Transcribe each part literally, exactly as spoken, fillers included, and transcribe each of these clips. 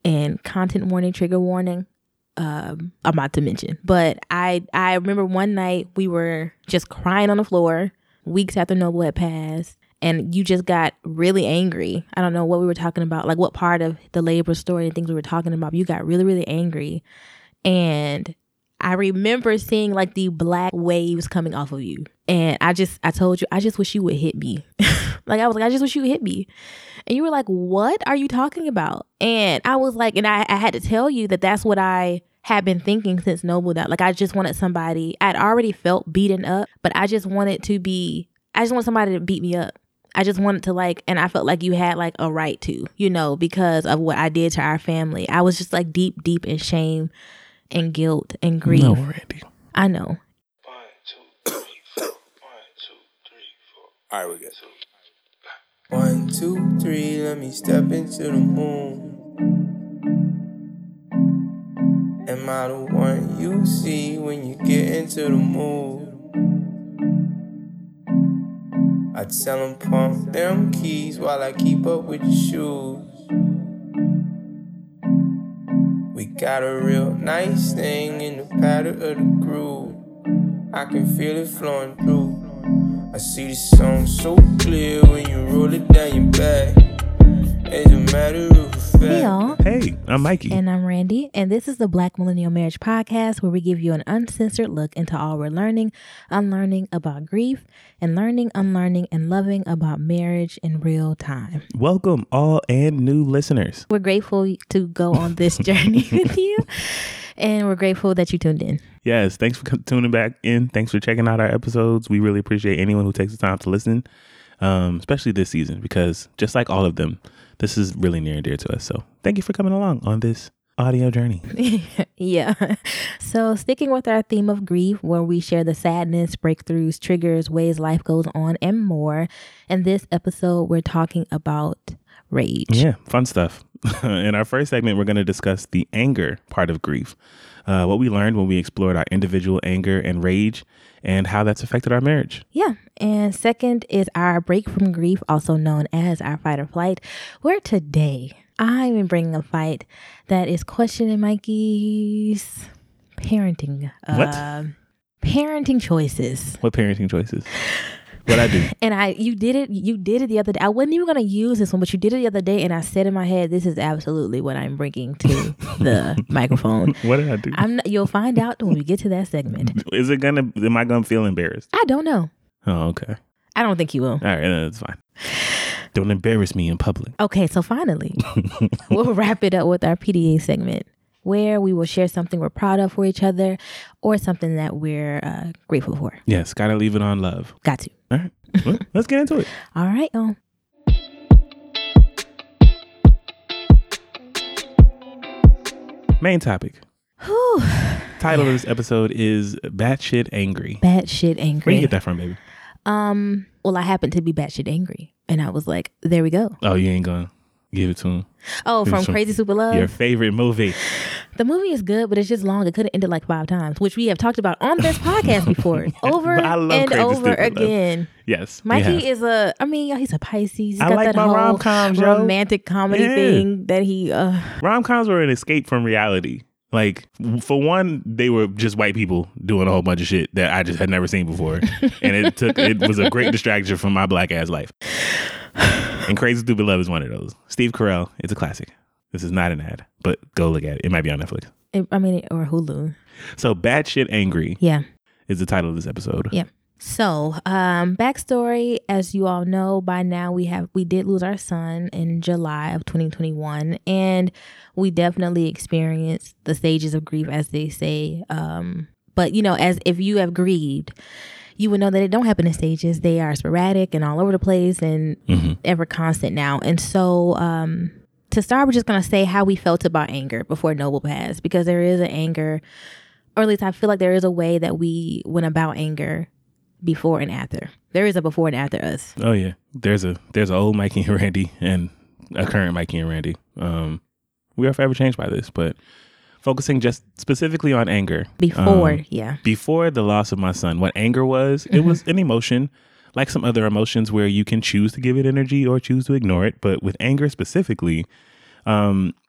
and content warning, trigger warning. Um, I'm about to mention, but I I remember one night we were just crying on the floor weeks after Noble had passed, and you just got really angry. I don't know what we were talking about, like what part of the labor story and things we were talking about. You got really, really angry, and I remember seeing like the black waves coming off of you, and I just I told you I just wish you would hit me. Like I was like I just wish you would hit me, and you were like, "What are you talking about?" And I was like, and I, I had to tell you that that's what I had been thinking since Noble died. Like I just wanted somebody. I'd already felt beaten up, but I just wanted to be. I just want somebody to beat me up. I just wanted to like, and I felt like you had like a right to, you know, because of what I did to our family. I was just like deep, deep in shame and guilt and grief. No, Randy. I know. One, two, three, four. One, two, three, four. All right, we got two. One, two, three, let me step into the moon. Am I the one you see when you get into the mood? I tell them pump them keys while I keep up with your shoes. We got a real nice thing in the pattern of the groove. I can feel it flowing through. I see the song so clear when you roll it down your back. It's a matter of fact. Hey y'all. Hey, I'm Mikey. And I'm Randy. And this is the Black Millennial Marriage Podcast, where we give you an uncensored look into all we're learning, unlearning about grief, and learning, unlearning, and loving about marriage in real time. Welcome all and new listeners. We're grateful to go on this journey with you. And we're grateful that you tuned in. Yes, thanks for tuning back in. Thanks for checking out our episodes. We really appreciate anyone who takes the time to listen, um, especially this season, because just like all of them, this is really near and dear to us. So thank you for coming along on this audio journey. Yeah. So sticking with our theme of grief, where we share the sadness, breakthroughs, triggers, ways life goes on, and more. In this episode, we're talking about rage. Yeah, fun stuff. In our first segment, we're going to discuss the anger part of grief, uh, what we learned when we explored our individual anger and rage, and how that's affected our marriage. Yeah. And second is our break from grief, also known as our fight or flight, where today I'm bringing a fight that is questioning Mikey's parenting. What? Uh, parenting choices. What parenting choices? What I do? And I, you did it, you did it the other day. I wasn't even going to use this one, but you did it the other day. And I said in my head, this is absolutely what I'm bringing to the microphone. What did I do? I'm not, you'll find out when we get to that segment. Is it going to, am I going to feel embarrassed? I don't know. Oh, okay. I don't think you will. All right, that's fine. Don't embarrass me in public. Okay, so finally, we'll wrap it up with our P D A segment, where we will share something we're proud of for each other or something that we're uh, grateful for. Yes, gotta leave it on love. Got to. All right, well, let's get into it. All right, y'all. Main topic. Whew. Title Yeah. of this episode is Batshit Angry. Batshit angry. Where you get that from, baby? Um. Well, I happen to be batshit angry, and I was like, "There we go." Oh, you ain't gonna give it to him. Oh, Give it from to him. Crazy Super Love. Your favorite movie. The movie is good, but it's just long. It could have ended like five times, which we have talked about on this podcast before, over I love and Crazy over Stupid Love. again. Yes, we Mikey have. is a, I mean, he's a Pisces. He's I got like that my whole rom-coms, yo. romantic comedy Yeah. thing that he, uh, Rom-coms were an escape from reality. Like, for one, they were just white people doing a whole bunch of shit that I just had never seen before. And it took, it was a great distraction from my black ass life. And Crazy Stupid Love is one of those. Steve Carell, it's a classic. This is not an ad, but go look at it. It might be on Netflix. it- I mean, or Hulu. So, Batshit Angry Yeah. is the title of this episode. Yeah. So, um, backstory, as you all know by now, we have we did lose our son in July of twenty twenty-one, and we definitely experienced the stages of grief, as they say. Um, but you know, as if you have grieved, you would know that it don't happen in stages. They are sporadic and all over the place and Mm-hmm. ever constant now. And so, um, to start, we're just gonna say how we felt about anger before Noble passed, because there is an anger, or at least I feel like there is a way that we went about anger before and after. There is a before and after us. Oh, yeah. There's a there's an old Mikey and Randy and a current Mikey and Randy. Um, we are forever changed by this, but focusing just specifically on anger. Before, Um, yeah. Before the loss of my son, what anger was, it was an emotion, like some other emotions where you can choose to give it energy or choose to ignore it. But with anger specifically, um,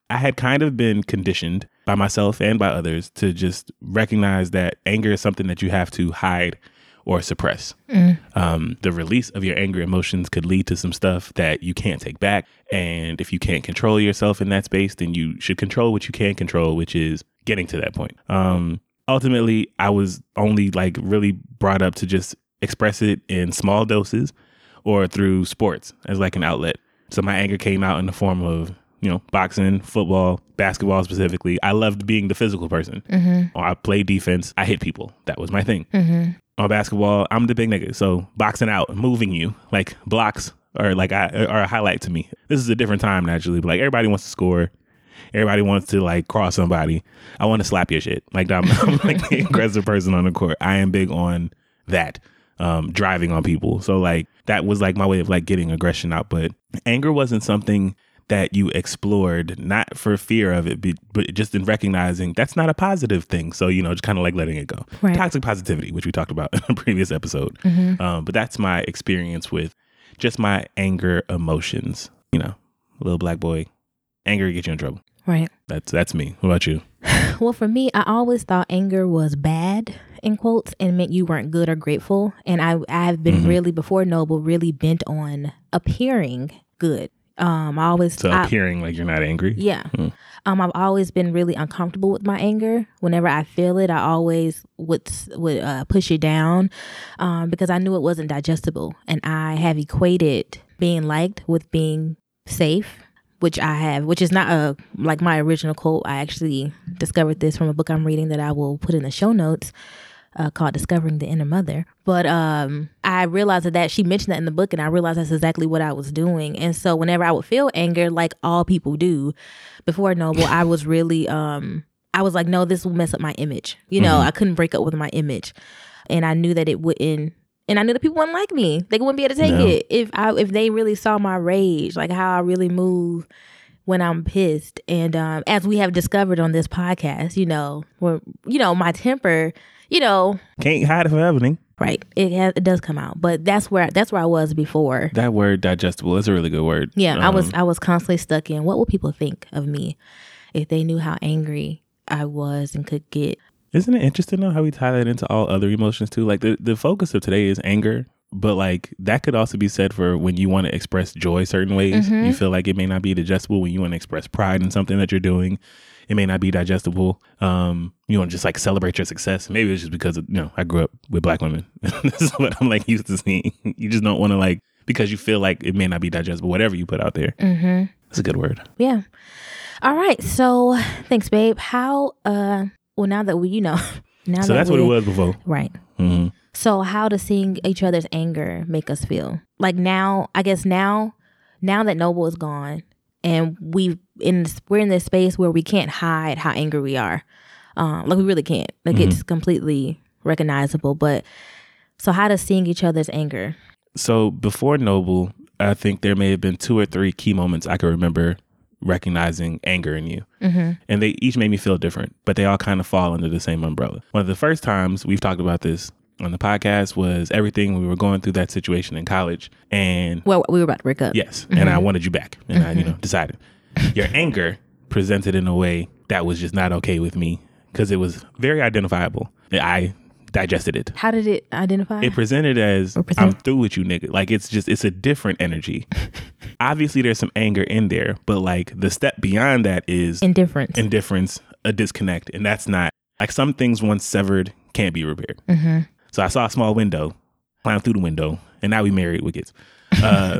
I had kind of been conditioned by myself and by others to just recognize that anger is something that you have to hide or suppress. Mm. Um, the release of your anger emotions could lead to some stuff that you can't take back. And if you can't control yourself in that space, then you should control what you can control, which is getting to that point. Um, ultimately, I was only like really brought up to just express it in small doses or through sports as like an outlet. So my anger came out in the form of, you know, boxing, football, basketball specifically. I loved being the physical person. Mm-hmm. I played defense. I hit people. That was my thing. Mm-hmm. On basketball, I'm the big nigga. So boxing out, moving you, like blocks are like I, are a highlight to me. This is a different time naturally, but like everybody wants to score. Everybody wants to like cross somebody. I want to slap your shit. Like I'm, I'm like the aggressive person on the court. I am big on that. Um, driving on people. So like that was like my way of like getting aggression out. But anger wasn't something that you explored, not for fear of it, but just in recognizing that's not a positive thing. So, you know, just kind of like letting it go. Right. Toxic positivity, which we talked about in a previous episode. Mm-hmm. Um, but that's my experience with just my anger emotions. You know, little black boy, anger gets you in trouble. Right. That's that's me. What about you? Well, for me, I always thought anger was bad, in quotes, and meant you weren't good or grateful. And I I've been mm-hmm. really, before Noble, really bent on appearing good. Um, I always so I, appearing like you're not angry. Yeah. Mm. Um, I've always been really uncomfortable with my anger. Whenever I feel it, I always would would uh, push it down, um, because I knew it wasn't digestible, and I have equated being liked with being safe, which I have, which is not a like my original quote. I actually discovered this from a book I'm reading that I will put in the show notes. Uh, called Discovering the Inner Mother. But um, I realized that, that she mentioned that in the book, and I realized that's exactly what I was doing. And so whenever I would feel anger, like all people do, before Noble, I was really, um, I was like, no, this will mess up my image. You know, mm-hmm. I couldn't break up with my image. And I knew that it wouldn't, and I knew that people wouldn't like me. They wouldn't be able to take no. it if I if they really saw my rage, like how I really move when I'm pissed. And um, as we have discovered on this podcast, you know, where, you know, my temper, you know, can't hide it forever, Ning. Right. It has, it does come out, but that's where that's where I was before. That word digestible is a really good word. Yeah, um, I was I was constantly stuck in what will people think of me if they knew how angry I was and could get. Isn't it interesting though how we tie that into all other emotions too? Like the, the focus of today is anger, but like that could also be said for when you want to express joy certain ways. Mm-hmm. You feel like it may not be digestible when you want to express pride in something that you're doing. It may not be digestible. Um, you want to just like celebrate your success. Maybe it's just because of, you know, I grew up with black women. This is what I'm like used to seeing. You just don't want to like, because you feel like it may not be digestible, whatever you put out there. Mm-hmm. That's a good word. Yeah. All right. So thanks, babe. How, uh, well, now that we, you know, now so that that's we, what it was before. Right. Mm-hmm. So how does seeing each other's anger make us feel? Like now, I guess now, now that Noble is gone, and we in this, we're in this space where we can't hide how angry we are. Um, like we really can't. Like mm-hmm. it's completely recognizable. But so how does seeing each other's anger? So before Noble, I think there may have been two or three key moments I could remember recognizing anger in you. Mm-hmm. And they each made me feel different, but they all kind of fall under the same umbrella. One of the first times we've talked about this on the podcast was everything when we were going through that situation in college. And well, we were about to break up. Yes. Mm-hmm. And I wanted you back. And mm-hmm. I, you know, decided. Your anger presented in a way that was just not okay with me because it was very identifiable. I digested it. How did it identify? It presented as present? I'm through with you, nigga. Like it's just, it's a different energy. Obviously there's some anger in there, but like the step beyond that is indifference, indifference, a disconnect. And that's not like some things once severed can't be repaired. Mm-hmm. So I saw a small window, climbed through the window, and now we married with kids. Uh,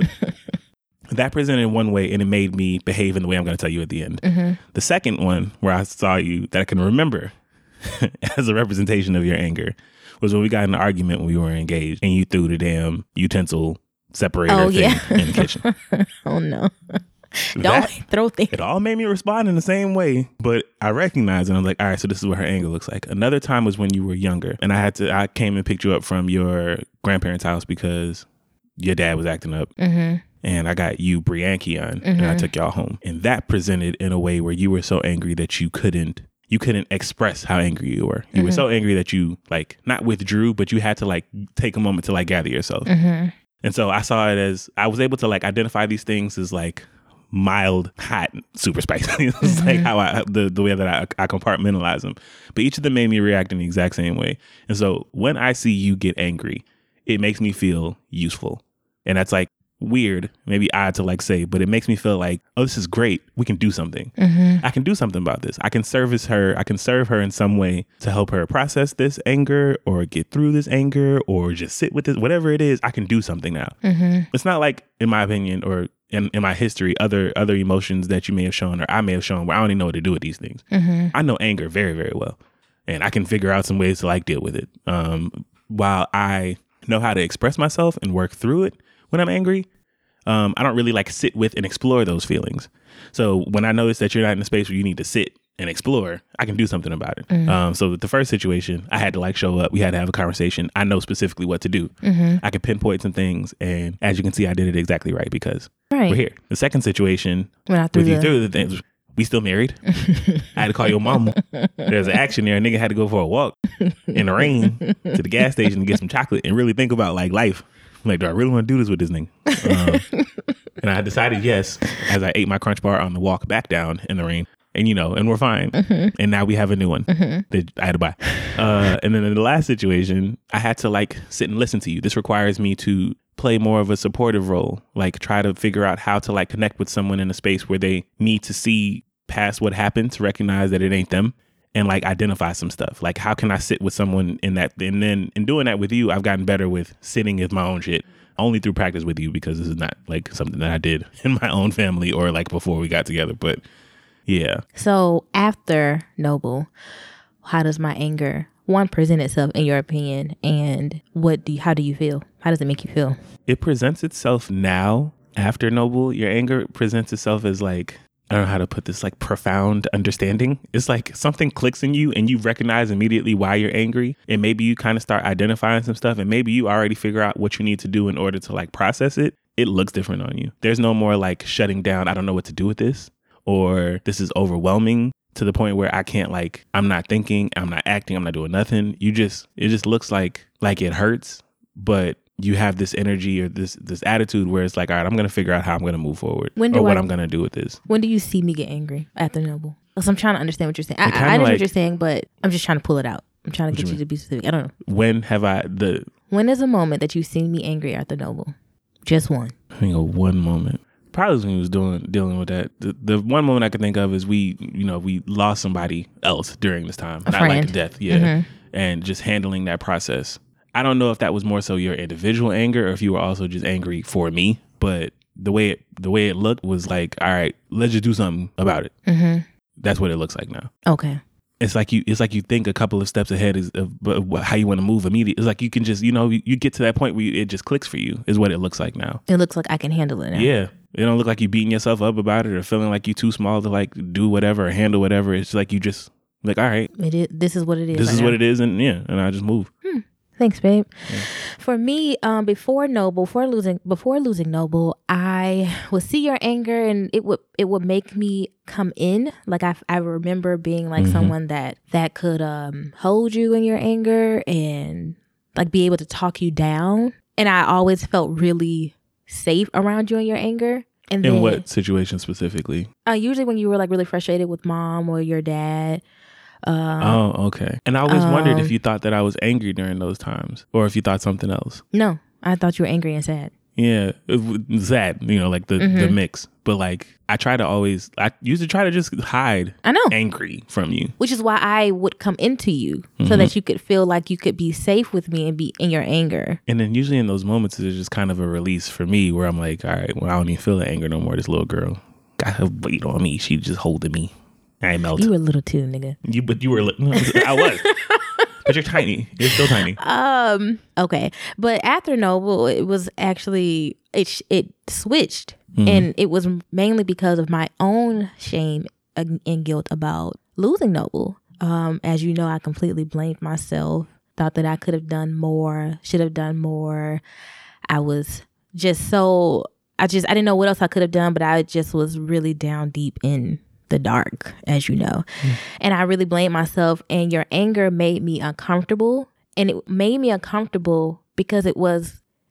that presented in one way, and it made me behave in the way I'm going to tell you at the end. Mm-hmm. The second one, where I saw you, that I can remember as a representation of your anger, was when we got in an argument when we were engaged, and you threw the damn utensil separator oh, thing yeah. in the kitchen. Oh, no. Don't that, throw things. It all made me respond in the same way, but I recognized it. And I'm like, all right, so this is what her anger looks like. Another time was when you were younger, and I had to. I came and picked you up from your grandparents' house because your dad was acting up, mm-hmm. and I got you Brianke on, mm-hmm. and I took y'all home. And that presented in a way where you were so angry that you couldn't. You couldn't express how angry you were. You mm-hmm. were so angry that you like not withdrew, but you had to like take a moment to like gather yourself. Mm-hmm. And so I saw it as I was able to like identify these things as like mild, hot, super spicy. It's mm-hmm. like how I, the, the way that I, I compartmentalize them. But each of them made me react in the exact same way. And so when I see you get angry, it makes me feel useful. And that's like weird, maybe odd to like say, but it makes me feel like, oh, this is great. We can do something. Mm-hmm. I can do something about this. I can service her. I can serve her in some way to help her process this anger or get through this anger or just sit with this, whatever it is, I can do something now. Mm-hmm. It's not like, in my opinion, or in, in my history, other other emotions that you may have shown or I may have shown where I don't even know what to do with these things. Mm-hmm. I know anger very, very well. And I can figure out some ways to like deal with it. Um, while I know how to express myself and work through it when I'm angry, um, I don't really like sit with and explore those feelings. So when I notice that you're not in a space where you need to sit and explore, I can do something about it. Mm-hmm. Um, so with the first situation, I had to like show up. We had to have a conversation. I know specifically what to do. Mm-hmm. I could pinpoint some things. And as you can see, I did it exactly right because right. we're here. The second situation, with the- you through the things, we still married. I had to call your mama. There's an action there. A nigga had to go for a walk in the rain to the gas station to get some chocolate and really think about like life. Like, do I really want to do this with this nigga? Um, and I decided yes, as I ate my Crunch Bar on the walk back down in the rain. And, you know, and we're fine. Mm-hmm. And now we have a new one mm-hmm. that I had to buy. Uh, and then in the last situation, I had to like sit and listen to you. This requires me to play more of a supportive role, like try to figure out how to like connect with someone in a space where they need to see past what happened to recognize that it ain't them. And like identify some stuff. Like, how can I sit with someone in that? And then in doing that with you, I've gotten better with sitting with my own shit only through practice with you, because this is not like something that I did in my own family or like before we got together. But yeah. So after Noble, how does my anger, one, present itself in your opinion? And what do you, how do you feel? How does it make you feel? It presents itself now after Noble. Your anger presents itself as like, I don't know how to put this, like profound understanding. It's like something clicks in you and you recognize immediately why you're angry. And maybe you kind of start identifying some stuff and maybe you already figure out what you need to do in order to like process it. It looks different on you. There's no more like shutting down. I don't know what to do with this, or this is overwhelming to the point where I can't like, I'm not thinking, I'm not acting, I'm not doing nothing. You just, it just looks like, like it hurts, but you have this energy or this this attitude where it's like, all right, I'm going to figure out how I'm going to move forward or what I, I'm going to do with this. When do you see me get angry after Noble? Because I'm trying to understand what you're saying. I, I know like, what you're saying, but I'm just trying to pull it out. I'm trying to get you, you to be specific. I don't know. When have I the... When is a moment that you've seen me angry after Noble? Just one. I think of one moment. Probably when he was doing dealing with that. The, the one moment I could think of is we, you know, we lost somebody else during this time. A not friend. Like death. Yeah. Mm-hmm. And just handling that process. I don't know if that was more so your individual anger or if you were also just angry for me, but the way it, the way it looked was like, all right, let's just do something about it. Mm-hmm. That's what it looks like now. Okay. It's like you, it's like you think a couple of steps ahead is of, of how you want to move immediately. It's like you can just, you know, you, you get to that point where you, it just clicks for you is what it looks like now. It looks like I can handle it now. Yeah. It don't look like you beating yourself up about it or feeling like you're too small to like do whatever or handle whatever. It's like you just like, all right. It is, this is what it is. This right is now. what it is. And yeah, and I just move. Hmm. Thanks, babe. Yeah. For me, um, before Noble, before losing, before losing Noble, I would see your anger, and it would it would make me come in. Like I, I remember being like mm-hmm. someone that that could um hold you in your anger and like be able to talk you down. And I always felt really safe around you in your anger. And in then, what situation specifically? Uh, usually when you were like really frustrated with mom or your dad. Um, oh, okay. And I always um, wondered if you thought that I was angry during those times or if you thought something else. No, I thought you were angry and sad. Yeah, it, sad, you know, like the, mm-hmm. the mix. But like, I try to always, I used to try to just hide I know. angry from you. Which is why I would come into you mm-hmm. so that you could feel like you could be safe with me and be in your anger. And then usually in those moments, it's just kind of a release for me where I'm like, all right, well, I don't even feel the anger no more. This little girl got her weight on me. She just holding me. I ain't melted. You were little too, nigga. You, but you were. No, I was. But you're tiny. You're still tiny. Um. Okay. But after Noble, it was actually it. It switched, mm-hmm. and it was mainly because of my own shame and guilt about losing Noble. Um. As you know, I completely blamed myself. Thought that I could have done more. Should have done more. I was just so. I just. I didn't know what else I could have done, but I just was really down deep in the dark, as you know. Mm. And I really blamed myself, and your anger made me uncomfortable. And it made me uncomfortable because it was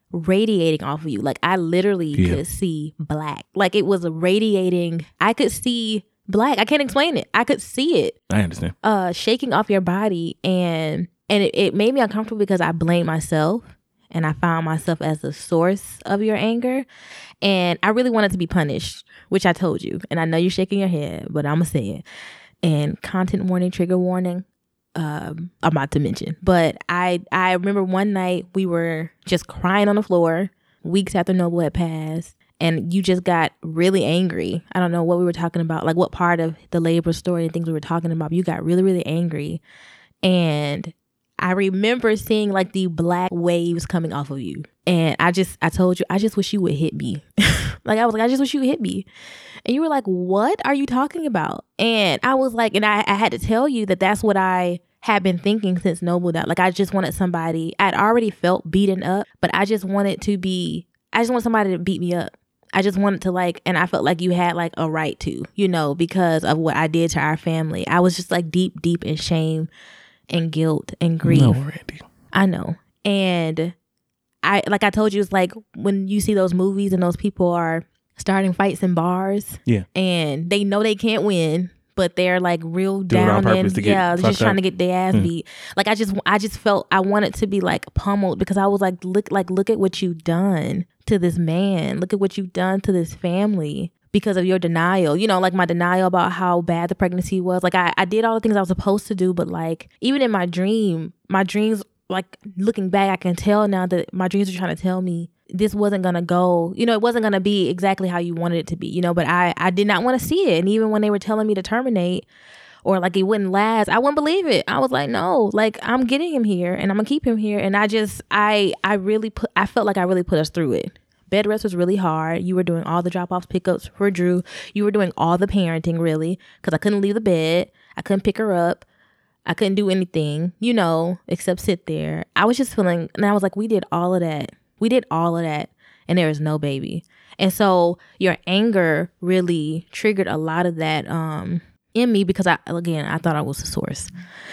radiating off of you. Like I literally Yeah. could see black. Like it was radiating. I could see black. I can't explain it. I could see it I understand. uh shaking off your body, and and it, it made me uncomfortable because I blamed myself and I found myself as the source of your anger, and I really wanted to be punished, which I told you. And I know you're shaking your head, but I'm gonna say it. And content warning, trigger warning. Um, I'm about to mention, but I I remember one night we were just crying on the floor weeks after Noble had passed, and you just got really angry. I don't know what we were talking about, like what part of the labor story and things we were talking about. But you got really really angry, and I remember seeing like the black waves coming off of you, and I just I told you I just wish you would hit me. Like I was like I just wish you would hit me. And you were like, what are you talking about? And I was like, and I, I had to tell you that that's what I had been thinking since Noble died. Like I just wanted somebody, I'd already felt beaten up, but I just wanted to be, I just want somebody to beat me up. I just wanted to like, and I felt like you had like a right to, you know, because of what I did to our family. I was just like deep, deep in shame and guilt and grief. No, Randy. I know. And I, like I told you, it's like when you see those movies and those people are starting fights in bars, Yeah. and they know they can't win, but they're like real Do it on down purpose and to get yeah, fucked just trying up. to get their ass Mm. beat. Like I just, I just felt I wanted to be like pummeled because I was like, look, like look at what you've done to this man. Look at what you've done to this family because of your denial. You know, like my denial about how bad the pregnancy was. Like I, I did all the things I was supposed to do, but like even in my dream, my dreams. Like looking back, I can tell now that my dreams were trying to tell me this wasn't going to go, you know, it wasn't going to be exactly how you wanted it to be, you know, but I, I did not want to see it. And even when they were telling me to terminate or like it wouldn't last, I wouldn't believe it. I was like, no, like I'm getting him here and I'm gonna keep him here. And I just, I, I really put, I felt like I really put us through it. Bed rest was really hard. You were doing all the drop-offs, pickups for Drew. You were doing all the parenting really, because I couldn't leave the bed. I couldn't pick her up. I couldn't do anything, you know, except sit there. I was just feeling, and I was like, we did all of that. We did all of that, and there is no baby. And so your anger really triggered a lot of that um, in me because, I again, I thought I was the source.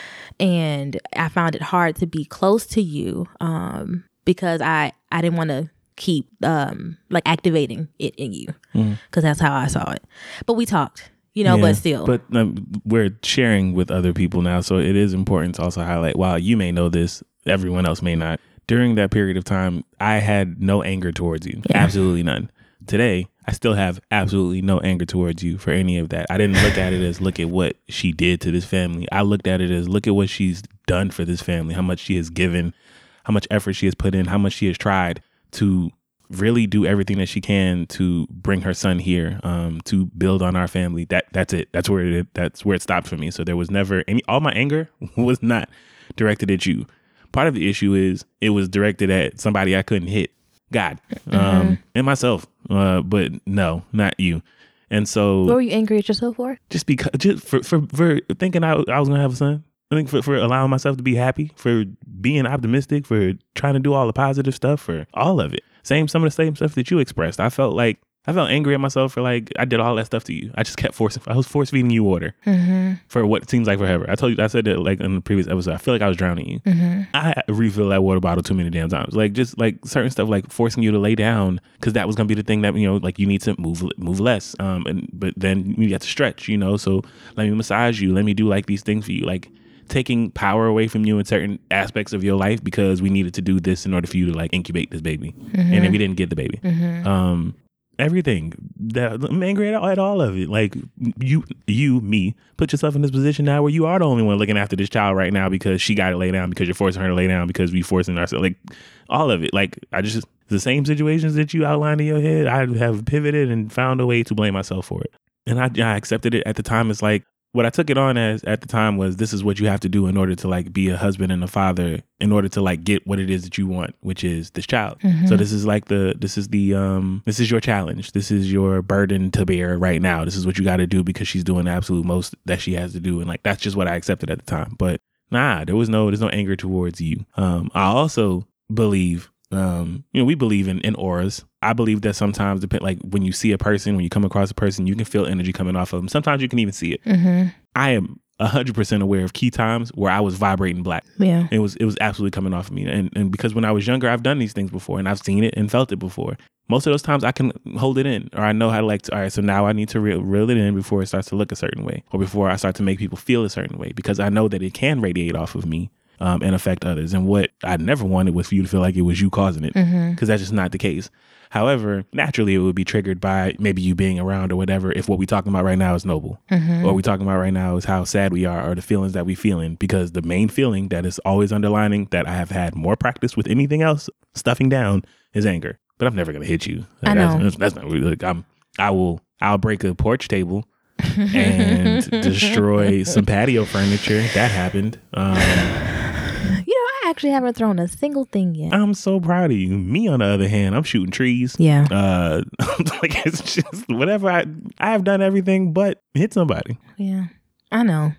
And I found it hard to be close to you um, because I, I didn't want to keep, um, like, activating it in you because that's how I saw it. But we talked. You know, Yeah, but still. But um, we're sharing with other people now, so it is important to also highlight, while you may know this, everyone else may not. During that period of time, I had no anger towards you. Yeah. Absolutely none. Today, I still have absolutely no anger towards you for any of that. I didn't look at it as look at what she did to this family. I looked at it as look at what she's done for this family, how much she has given, how much effort she has put in, how much she has tried to really do everything that she can to bring her son here, um, to build on our family. That that's it. That's where it that's where it stopped for me. So there was never any, all my anger was not directed at you. Part of the issue is it was directed at somebody I couldn't hit, God, um, Mm-hmm. and myself. Uh, but no, not you. And so What were you angry at yourself for? just because, just for, for, for thinking I, I was going to have a son. I think for, for allowing myself to be happy, for being optimistic, for trying to do all the positive stuff, for all of it. Same, some of the same stuff that you expressed. I felt like, I felt angry at myself for like, I did all that stuff to you. I just kept forcing, I was force feeding you water Mm-hmm. for what seems like forever. I told you, I said that like in the previous episode, I feel like I was drowning you. Mm-hmm. I refill that water bottle too many damn times. Like just like certain stuff, like forcing you to lay down because that was gonna be the thing that, you know, like you need to move move less. Um, and but then you have to stretch, you know. So let me massage you. Let me do like these things for you, like taking power away from you in certain aspects of your life because we needed to do this in order for you to like incubate this baby, Mm-hmm. and then we didn't get the baby. Mm-hmm. Um, everything that I'm angry at, at all of it. Like you, you, me, put yourself in this position now where you are the only one looking after this child right now because she got to lay down, because you're forcing her to lay down, because we forcing ourselves. Like all of it. Like I just the same situations that you outlined in your head. I have pivoted and found a way to blame myself for it, and I, I accepted it at the time. It's like what I took it on as at the time was this is what you have to do in order to like be a husband and a father, in order to like get what it is that you want, which is this child. Mm-hmm. So this is like the, this is the, um, this is your challenge. This is your burden to bear right now. This is what you got to do because she's doing the absolute most that she has to do. And like, that's just what I accepted at the time. But nah, there was no, there's no anger towards you. Um, I also believe, um, you know, we believe in, in auras. I believe that sometimes, depend, like when you see a person, when you come across a person, you can feel energy coming off of them. Sometimes you can even see it. Mm-hmm. I am one hundred percent aware of key times where I was vibrating black. Yeah. It was it was absolutely coming off of me. And and because when I was younger, I've done these things before and I've seen it and felt it before. Most of those times I can hold it in, or I know how to like, to, all right, so now I need to reel, reel it in before it starts to look a certain way, or before I start to make people feel a certain way, because I know that it can radiate off of me um, and affect others. And what I never wanted was for you to feel like it was you causing it, because mm-hmm. that's just not the case. However, naturally, it would be triggered by maybe you being around or whatever if what we're talking about right now is noble. Mm-hmm. Or what we're talking about right now is how sad we are or the feelings that we feeling. Because the main feeling that is always underlining that I have had more practice with anything else stuffing down is anger. But I'm never going to hit you. I know. That's, that's not really, like, I'm, I will, I'll break a porch table and destroy some patio furniture. That happened. Um, I actually haven't thrown a single thing yet. I'm so proud of you. Me, on the other hand, I'm shooting trees. Yeah. Uh, like it's just whatever. I I have done everything but hit somebody. Yeah, I know.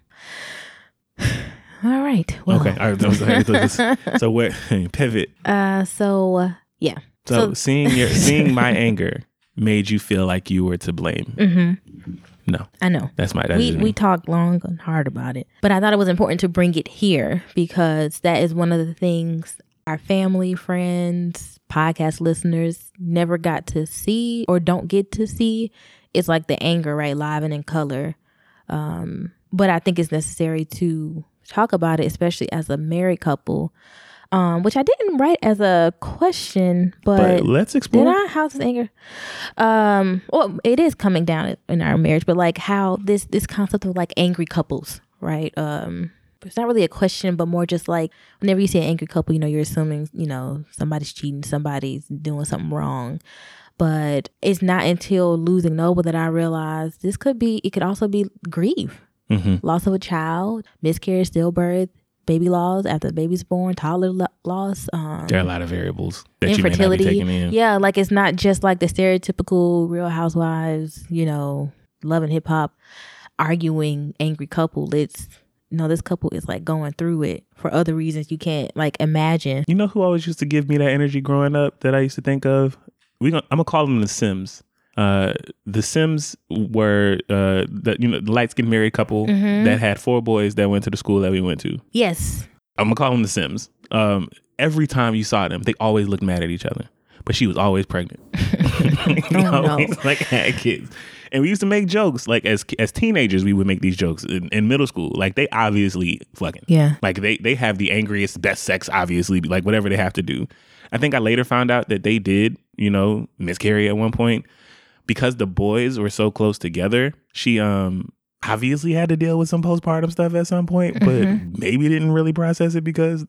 All right. Well. Okay. All right. So, so what? Pivot. Uh. So uh, yeah. So, so seeing your seeing my anger made you feel like you were to blame. Mm-hmm. No, I know. That's my. That's we we talked long and hard about it, but I thought it was important to bring it here because that is one of the things our family, friends, podcast listeners never got to see or don't get to see. It's like the anger, right, live and in color. Um, but I think it's necessary to talk about it, especially as a married couple. Um, which I didn't write as a question, but, but let's explore. Did I? How's this anger? Um, well, it is coming down in our marriage, but like how this this concept of like angry couples, right? Um, it's not really a question, but more just like whenever you say an angry couple, you know, you're assuming, you know, somebody's cheating, somebody's doing something wrong. But it's not until losing Noble that I realized this could be. It could also be grief, mm-hmm. loss of a child, miscarriage, stillbirth. Baby loss after the baby's born, toddler lo- loss. Um, there are a lot of variables that infertility. You may not be taking in. Yeah, like it's not just like the stereotypical Real Housewives, you know, Love and Hip Hop arguing angry couple. It's no, this couple is like going through it for other reasons you can't like imagine. You know who always used to give me that energy growing up that I used to think of? We gonna, I'm gonna call them the Sims. Uh, the Sims were uh, the you know the light skinned married couple mm-hmm. that had four boys that went to the school that we went to. Yes, I'm gonna call them the Sims. Um, every time you saw them, they always looked mad at each other, but she was always pregnant. oh, always, no. Like had kids, and we used to make jokes. Like as as teenagers, we would make these jokes in, in middle school. Like they obviously fucking yeah. Like they they have the angriest, best sex. Obviously, like whatever they have to do. I think I later found out that they did, you know, miscarry at one point. Because the boys were so close together, she um obviously had to deal with some postpartum stuff at some point, but mm-hmm. maybe didn't really process it because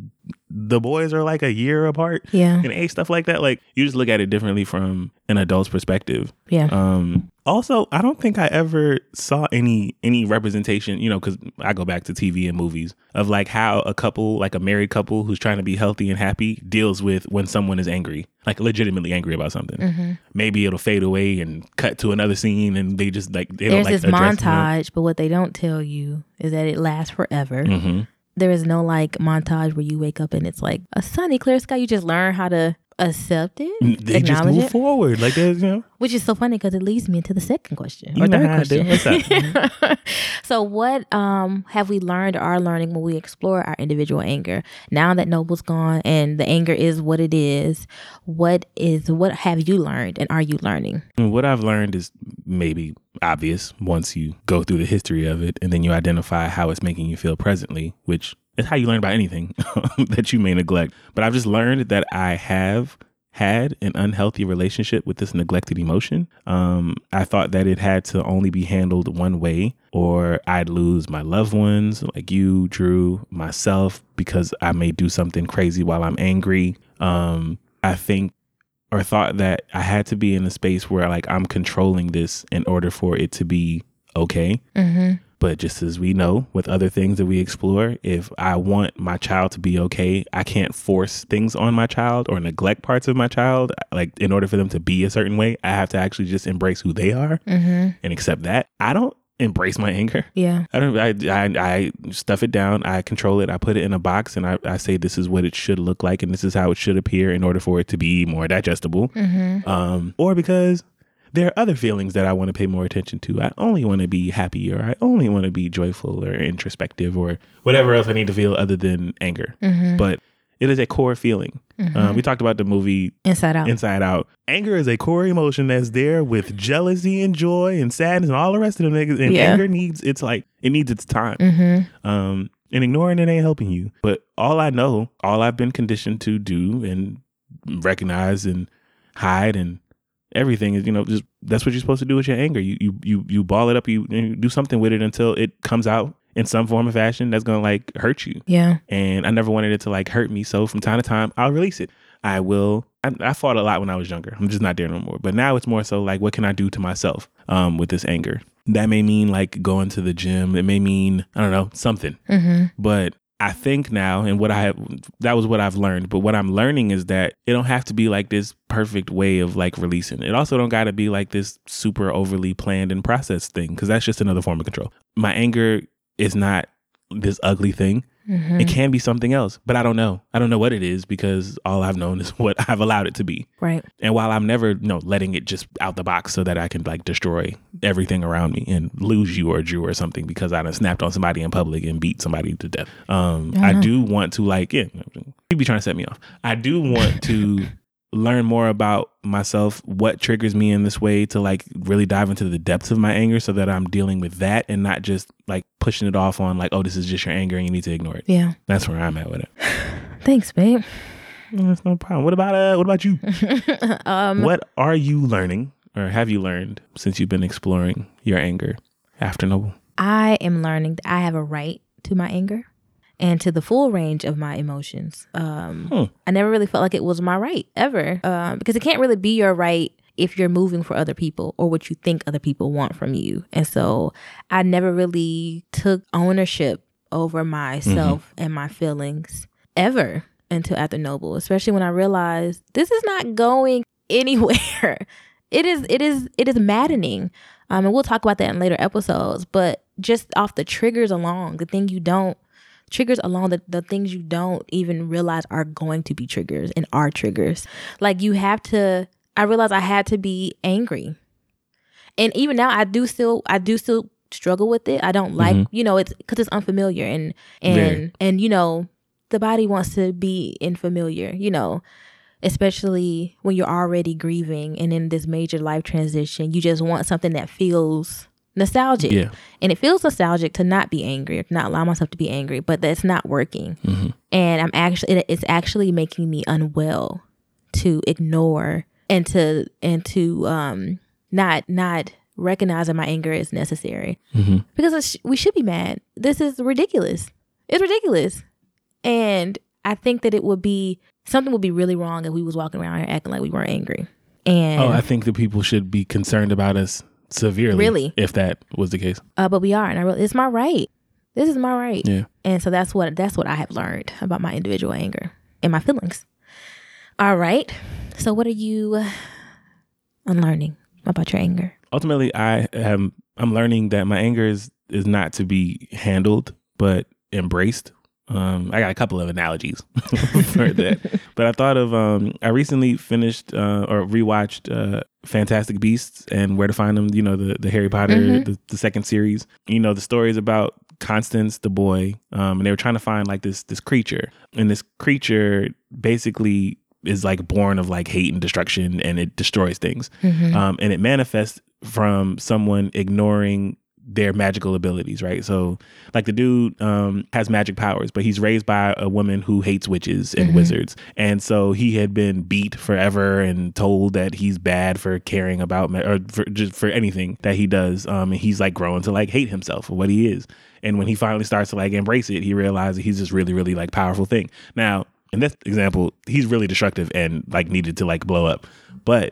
the boys are like a year apart. Yeah. And age, stuff like that. Like you just look at it differently from an adult's perspective. Yeah. Um. Also, I don't think I ever saw any any representation, you know, because I go back to T V and movies of like how a couple, like a married couple who's trying to be healthy and happy deals with when someone is angry, like legitimately angry about something. Mm-hmm. Maybe it'll fade away and cut to another scene and they just like, they There's don't like this address, montage, you know? But what they don't tell you is that it lasts forever. Mm-hmm. There is no like montage where you wake up and it's like a sunny, clear sky. You just learn how to accept it. They just move it. forward. Like there's, you know. Which is so funny because it leads me into the second question You or know third how question. I do. What's up? So what um, have we learned or are learning when we explore our individual anger? Now that Noble's gone and the anger is what it is, what is what have you learned and are you learning? What I've learned is maybe obvious once you go through the history of it and then you identify how it's making you feel presently, which is how you learn about anything that you may neglect. But I've just learned that I have had an unhealthy relationship with this neglected emotion. Um, I thought that it had to only be handled one way or I'd lose my loved ones like you, Drew, myself, because I may do something crazy while I'm angry. Um, I think or thought that I had to be in a space where like I'm controlling this in order for it to be okay. Mm-hmm. But just as we know with other things that we explore, if I want my child to be okay, I can't force things on my child or neglect parts of my child. Like in order for them to be a certain way, I have to actually just embrace who they are mm-hmm. and accept that. I don't embrace my anger. Yeah. I don't, I, I, I stuff it down. I control it. I put it in a box and I, I say, this is what it should look like. And this is how it should appear in order for it to be more digestible. Mm-hmm. Um, or because there are other feelings that I want to pay more attention to. I only want to be happy, or I only want to be joyful or introspective, or whatever else I need to feel other than anger. Mm-hmm. But it is a core feeling. Mm-hmm. Um, we talked about the movie Inside Out. Inside Out. Anger is a core emotion that's there with jealousy and joy and sadness and all the rest of them niggas. And yeah. anger needs, it's like, it needs its time. Mm-hmm. Um, and ignoring it ain't helping you. But all I know, all I've been conditioned to do and recognize and hide and everything is, you know, just that's what you're supposed to do with your anger. You you you you ball it up, you, you do something with it until it comes out in some form or fashion that's gonna like hurt you. Yeah. And I never wanted it to like hurt me. So from time to time, I'll release it. I will. I, I fought a lot when I was younger. I'm just not there no more. But now it's more so like, what can I do to myself um, with this anger? That may mean like going to the gym. It may mean, I don't know, something. Mm-hmm. But I think now, and what I have, that was what I've learned. But what I'm learning is that it don't have to be like this perfect way of like releasing. It also don't got to be like this super overly planned and processed thing, because that's just another form of control. My anger is not this ugly thing. Mm-hmm. It can be something else, but I don't know. I don't know what it is, because all I've known is what I've allowed it to be. Right. And while I'm never, you know, letting it just out the box so that I can like destroy everything around me and lose you or Drew or something because I done snapped on somebody in public and beat somebody to death. Um, I, I do want to like, yeah, you be trying to set me off. I do want to learn more about myself, what triggers me in this way, to like really dive into the depths of my anger so that I'm dealing with that and not just like pushing it off on like, oh, this is just your anger and you need to ignore it. Yeah. That's where I'm at with it. Thanks, babe. That's no problem. What about uh what about you? um, what are you learning, or have you learned since you've been exploring your anger after Noble? I am learning that I have a right to my anger and to the full range of my emotions. Um, hmm. I never really felt like it was my right ever, um, because it can't really be your right if you're moving for other people or what you think other people want from you. And so I never really took ownership over myself mm-hmm. and my feelings ever until after Noble, especially when I realized this is not going anywhere. It is, it is, it is maddening. Um, and we'll talk about that in later episodes, but just off the triggers alone, the thing you don't, triggers alone, the, the things you don't even realize are going to be triggers and are triggers. Like you have to, I realized I had to be angry. And even now I do still, I do still struggle with it. I don't like, mm-hmm. you know, it's because it's unfamiliar and, and, Very. and, you know, the body wants to be in familiar, you know, especially when you're already grieving and in this major life transition, you just want something that feels nostalgic. Yeah. And it feels nostalgic to not be angry or to not allow myself to be angry, but that's not working. Mm-hmm. And I'm actually, it's actually making me unwell to ignore and to, and to, um, not, not recognize that my anger is necessary mm-hmm. because it's, we should be mad. This is ridiculous. It's ridiculous. And I think that it would be, something would be really wrong if we was walking around here acting like we weren't angry. And oh, I think that people should be concerned about us severely, really, if that was the case. Uh, but we are, and I really, it's my right. This is my right. Yeah. And so that's what that's what I have learned about my individual anger and my feelings. All right. So what are you unlearning about your anger? Ultimately, I am I'm learning that my anger is is not to be handled, but embraced. Um, I got a couple of analogies for that, but I thought of um, I recently finished uh, or rewatched uh, Fantastic Beasts and Where to Find Them. You know, the the Harry Potter, mm-hmm. the, the second series. You know, the story is about Constance, the boy, um, and they were trying to find like this this creature, and this creature basically is like born of like hate and destruction, and it destroys things, mm-hmm. um, and it manifests from someone ignoring their magical abilities, right? So like the dude um, has magic powers, but he's raised by a woman who hates witches and mm-hmm. wizards. And so he had been beat forever and told that he's bad for caring about, ma- or for, just for anything that he does. Um, and he's like growing to like hate himself for what he is. And when he finally starts to like embrace it, he realizes he's this really, really like powerful thing. Now, in this example, he's really destructive and like needed to like blow up. But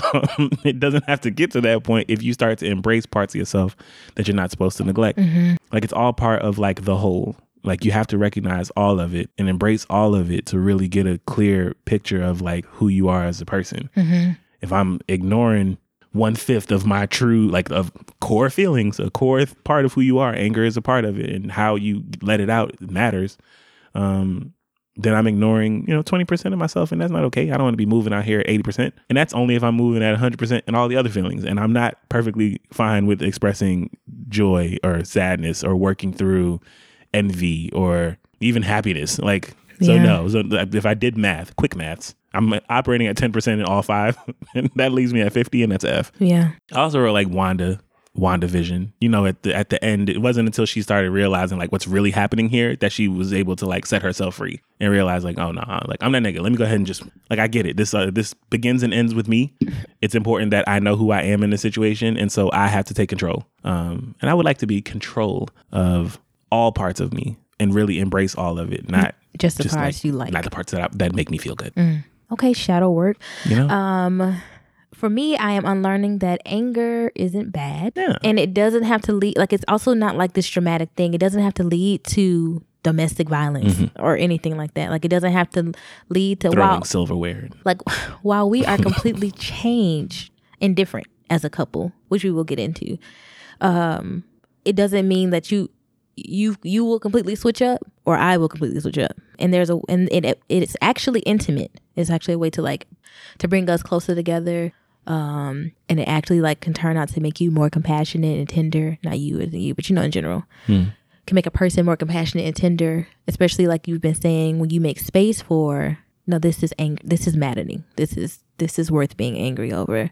it doesn't have to get to that point if you start to embrace parts of yourself that you're not supposed to neglect. Mm-hmm. Like it's all part of like the whole. Like you have to recognize all of it and embrace all of it to really get a clear picture of like who you are as a person. Mm-hmm. If I'm ignoring one fifth of my true like of core feelings, a core part of who you are, anger is a part of it, and how you let it out matters. Um, then I'm ignoring, you know, twenty percent of myself, and that's not okay. I don't want to be moving out here at eighty percent. And that's only if I'm moving at one hundred percent in all the other feelings. And I'm not perfectly fine with expressing joy or sadness or working through envy or even happiness. Like, so Yeah. no. So if I did math, quick maths, I'm operating at ten percent in all five, and that leaves me at fifty, and that's F. Yeah. I also wrote like Wanda, WandaVision. You know, at the at the end, it wasn't until she started realizing like what's really happening here that she was able to like set herself free and realize like, oh no, nah, like I'm that nigga. Let me go ahead and just like I get it. This uh, this begins and ends with me. It's important that I know who I am in this situation, and so I have to take control. Um, and I would like to be control of all parts of me and really embrace all of it, not Just the parts you like. not the parts that I, that make me feel good. Mm. Okay, shadow work. You know. Um, for me, I am unlearning that anger isn't bad, Yeah. and it doesn't have to lead. Like, it's also not like this dramatic thing. It doesn't have to lead to domestic violence Mm-hmm. or anything like that. Like, it doesn't have to lead to Throwing while silverware. like while we are completely changed and different as a couple, which we will get into. Um, it doesn't mean that you you you will completely switch up or I will completely switch up. And there's a and it it's actually intimate. It's actually a way to like to bring us closer together. Um, and it actually like can turn out to make you more compassionate and tender. Not you as you, but you know in general. Hmm. Can make a person more compassionate and tender, especially like you've been saying, when you make space for, no, this is ang- this is maddening. This is this is worth being angry over.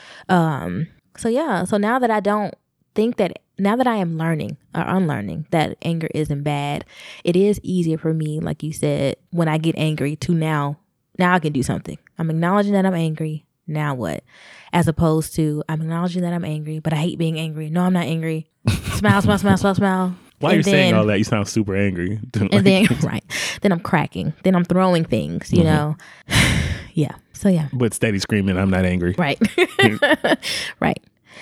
Um, so yeah, so now that I don't think that, now that I am learning or unlearning that anger isn't bad, it is easier for me, like you said, when I get angry to now, now I can do something. I'm acknowledging that I'm angry. Now what? As opposed to, I'm acknowledging that I'm angry, but I hate being angry. No, I'm not angry. Smile, smile, smile, smile, smile. While And you're saying then- all that, you sound super angry. and then right, then I'm cracking. Then I'm throwing things. You Mm-hmm. know, yeah. So yeah, But steady screaming, I'm not angry. right, right.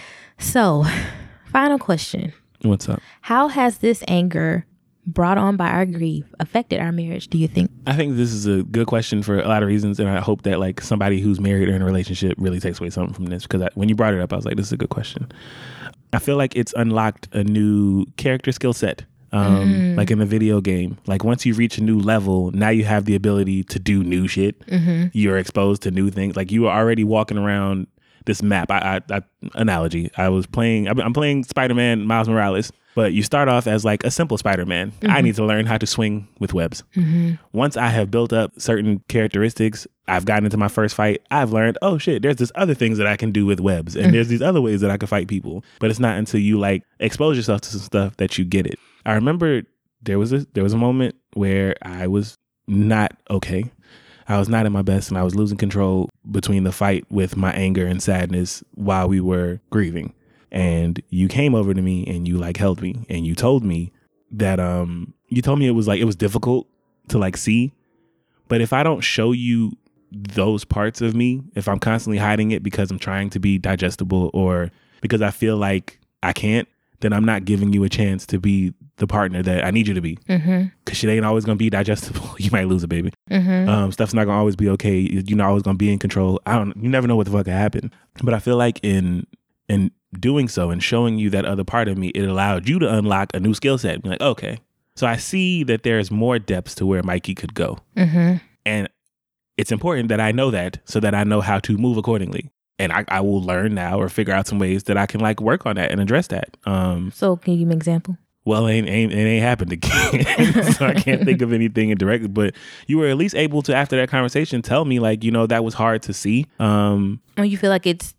So, final question: What's up? how has this anger brought on by our grief affected our marriage? Do you think? I think this is a good question for a lot of reasons, and I hope that like somebody who's married or in a relationship really takes away something from this, because I, when you brought it up, I was like, this is a good question. I feel like it's unlocked a new character skill set. Um, like in a video game, like once you reach a new level, now you have the ability to do new shit. Mm-hmm. You're exposed to new things. Like you were already walking around this map. I, I, I analogy. I was playing. I'm playing Spider-Man Miles Morales, but you start off as like a simple Spider-Man. Mm-hmm. I need to learn how to swing with webs. Mm-hmm. Once I have built up certain characteristics, I've gotten into my first fight, I've learned, oh shit, there's this other things that I can do with webs, and there's these other ways that I can fight people. But it's not until you like expose yourself to some stuff that you get it. I remember there was a there was a moment where I was not okay. I was not at my best, and I was losing control between the fight with my anger and sadness while we were grieving. And you came over to me and you like held me and you told me that um you told me it was like it was difficult to like see, but if I don't show you those parts of me, if I'm constantly hiding it because I'm trying to be digestible or because I feel like I can't, then I'm not giving you a chance to be the partner that I need you to be. Mm-hmm. Because shit ain't always gonna be digestible. You might lose a baby. Mm-hmm. Um, stuff's not gonna always be okay. You're not always gonna be in control. I don't. You never know what the fuck could happen. But I feel like in in doing so and showing you that other part of me, it allowed you to unlock a new skill set. Be like, okay, so I see that there's more depths to where Mikey could go, Mm-hmm. and it's important that I know that so that I know how to move accordingly. And I, I will learn now or figure out some ways that I can like work on that and address that. Um, So, can you give me an example? well, it ain't, ain't, it ain't happened again. So I can't think of anything indirectly. But you were at least able to, after that conversation, tell me like, you know, that was hard to see. Um, Or you feel like it's